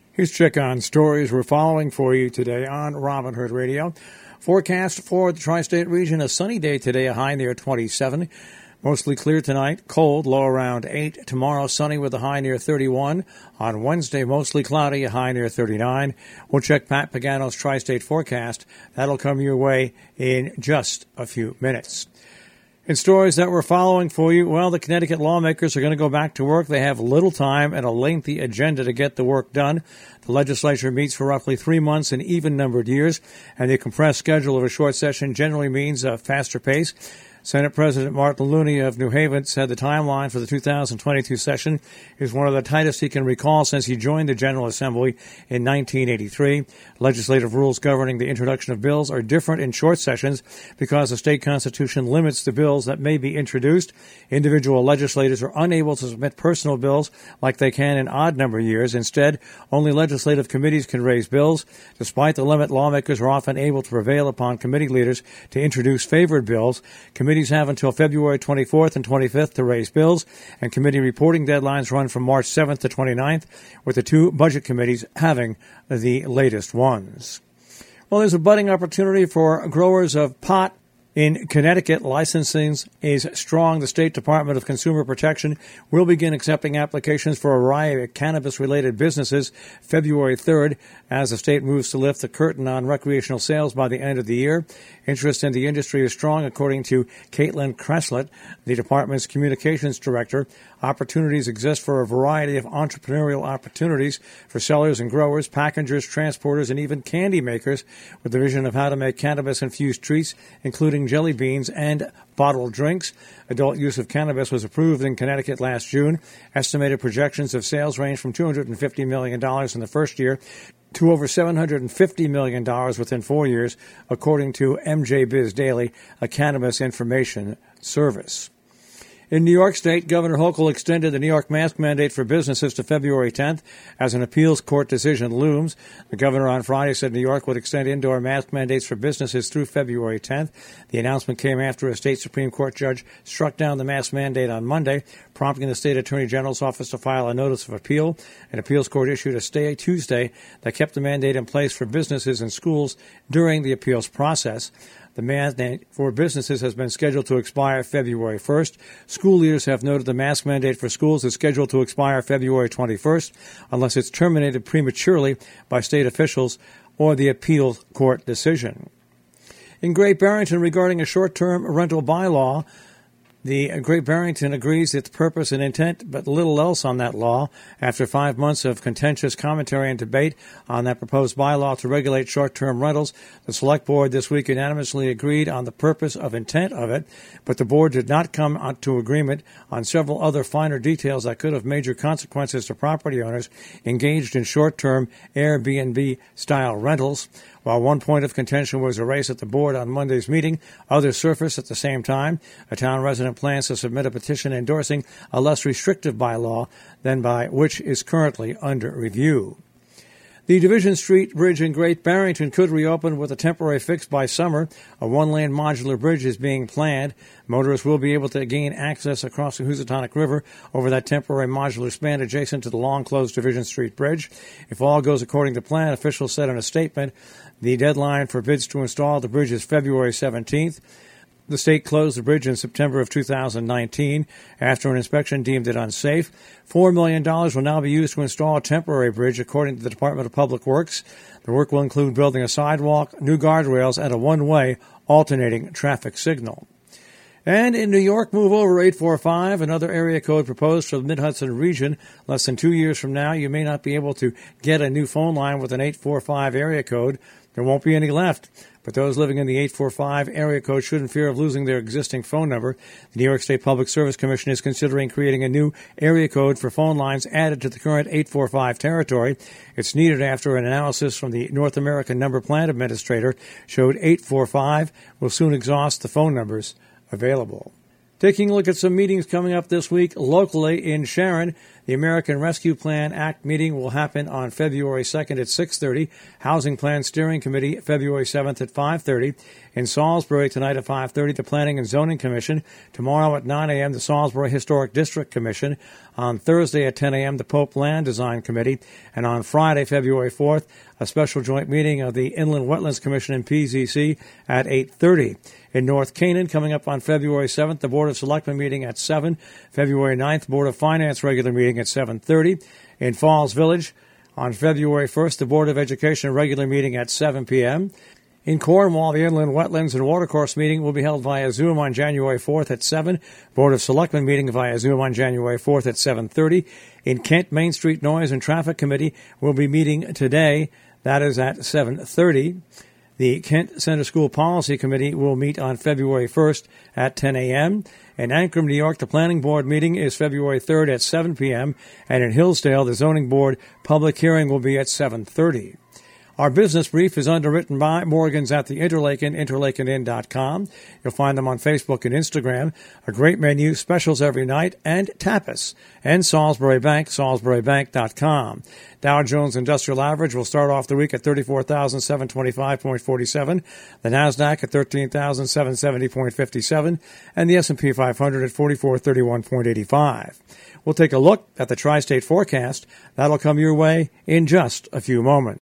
Here's a check on stories we're following for you today on Robin Hood Radio. Forecast for the tri-state region, a sunny day today, a high near 27. Mostly clear tonight, cold, low around 8. Tomorrow, sunny with a high near 31. On Wednesday, mostly cloudy, a high near 39. We'll check Pat Pagano's tri-state forecast. That'll come your way in just a few minutes. In stories that we're following for you, well, the Connecticut lawmakers are going to go back to work. They have little time and a lengthy agenda to get the work done. The legislature meets for roughly 3 months in even-numbered years, and the compressed schedule of a short session generally means a faster pace. Senate President Martin Looney of New Haven said the timeline for the 2022 session is one of the tightest he can recall since he joined the General Assembly in 1983. Legislative rules governing the introduction of bills are different in short sessions because the state constitution limits the bills that may be introduced. Individual legislators are unable to submit personal bills like they can in odd-number years. Instead, only legislative committees can raise bills. Despite the limit, lawmakers are often able to prevail upon committee leaders to introduce favored bills. Committees have until February 24th and 25th to raise bills, and committee reporting deadlines run from March 7th to 29th, with the two budget committees having the latest ones. Well, there's a budding opportunity for growers of pot in Connecticut. Licensing is strong. The State Department of Consumer Protection will begin accepting applications for a variety of cannabis-related businesses February 3rd as the state moves to lift the curtain on recreational sales by the end of the year. Interest in the industry is strong, according to Caitlin Cresslett, the department's communications director. Opportunities exist for a variety of entrepreneurial opportunities for sellers and growers, packagers, transporters, and even candy makers, with the vision of how to make cannabis-infused treats, including jelly beans and bottled drinks. Adult use of cannabis was approved in Connecticut last June. Estimated projections of sales range from $250 million in the first year to over $750 million within 4 years, according to MJ Biz Daily, a cannabis information service. In New York State, Governor Hochul extended the New York mask mandate for businesses to February 10th as an appeals court decision looms. The governor on Friday said New York would extend indoor mask mandates for businesses through February 10th. The announcement came after a state Supreme Court judge struck down the mask mandate on Monday, prompting the state attorney general's office to file a notice of appeal. An appeals court issued a stay Tuesday that kept the mandate in place for businesses and schools during the appeals process. The mandate for businesses has been scheduled to expire February 1st. School leaders have noted the mask mandate for schools is scheduled to expire February 21st unless it's terminated prematurely by state officials or the appeal court decision. In Great Barrington, regarding a short-term rental bylaw, the Great Barrington agrees its purpose and intent, but little else on that law. After 5 months of contentious commentary and debate on that proposed bylaw to regulate short-term rentals, the Select Board this week unanimously agreed on the purpose of intent of it, but the board did not come to agreement on several other finer details that could have major consequences to property owners engaged in short-term Airbnb-style rentals. While one point of contention was a race at the board on Monday's meeting, others surfaced at the same time. A town resident plans to submit a petition endorsing a less restrictive bylaw than by which is currently under review. The Division Street Bridge in Great Barrington could reopen with a temporary fix by summer. A one-lane modular bridge is being planned. Motorists will be able to gain access across the Housatonic River over that temporary modular span adjacent to the long-closed Division Street Bridge. If all goes according to plan, officials said in a statement, the deadline for bids to install the bridge is February 17th. The state closed the bridge in September of 2019 after an inspection deemed it unsafe. $4 million will now be used to install a temporary bridge, according to the Department of Public Works. The work will include building a sidewalk, new guardrails, and a one-way alternating traffic signal. And in New York, move over 845, another area code proposed for the Mid-Hudson region. Less than 2 years from now, you may not be able to get a new phone line with an 845 area code. There won't be any left. But those living in the 845 area code shouldn't fear of losing their existing phone number. The New York State Public Service Commission is considering creating a new area code for phone lines added to the current 845 territory. It's needed after an analysis from the North American Number Plan Administrator showed 845 will soon exhaust the phone numbers available. Taking a look at some meetings coming up this week locally in Sharon, The American Rescue Plan Act meeting will happen on February 2nd at 6:30. Housing Plan Steering Committee, February 7th at 5:30. In Salisbury tonight at 5:30, the Planning and Zoning Commission. Tomorrow at 9 a.m., the Salisbury Historic District Commission. On Thursday at 10 a.m., the Pope Land Design Committee. And on Friday, February 4th, a special joint meeting of the Inland Wetlands Commission and PZC at 8:30. In North Canaan, coming up on February 7th, the Board of Selectmen meeting at 7. February 9th, Board of Finance regular meeting at 7:30. In Falls Village, on February 1st, the Board of Education regular meeting at 7 p.m. In Cornwall, the Inland Wetlands and Watercourse meeting will be held via Zoom on January 4th at 7. Board of Selectmen meeting via Zoom on January 4th at 7:30. In Kent, Main Street Noise and Traffic Committee will be meeting today. That is at 7:30. The Kent Center School Policy Committee will meet on February 1st at 10 a.m. In Ancram, New York, the Planning Board meeting is February 3rd at 7 p.m. And in Hillsdale, the Zoning Board public hearing will be at 7:30. Our business brief is underwritten by Morgan's at the Interlaken, interlakenin.com. You'll find them on Facebook and Instagram. A great menu, specials every night, and tapas. And Salisbury Bank, salisburybank.com. Dow Jones Industrial Average will start off the week at 34,725.47. The NASDAQ at 13,770.57. And the S&P 500 at 4431.85. We'll take a look at the tri-state forecast. That'll come your way in just a few moments.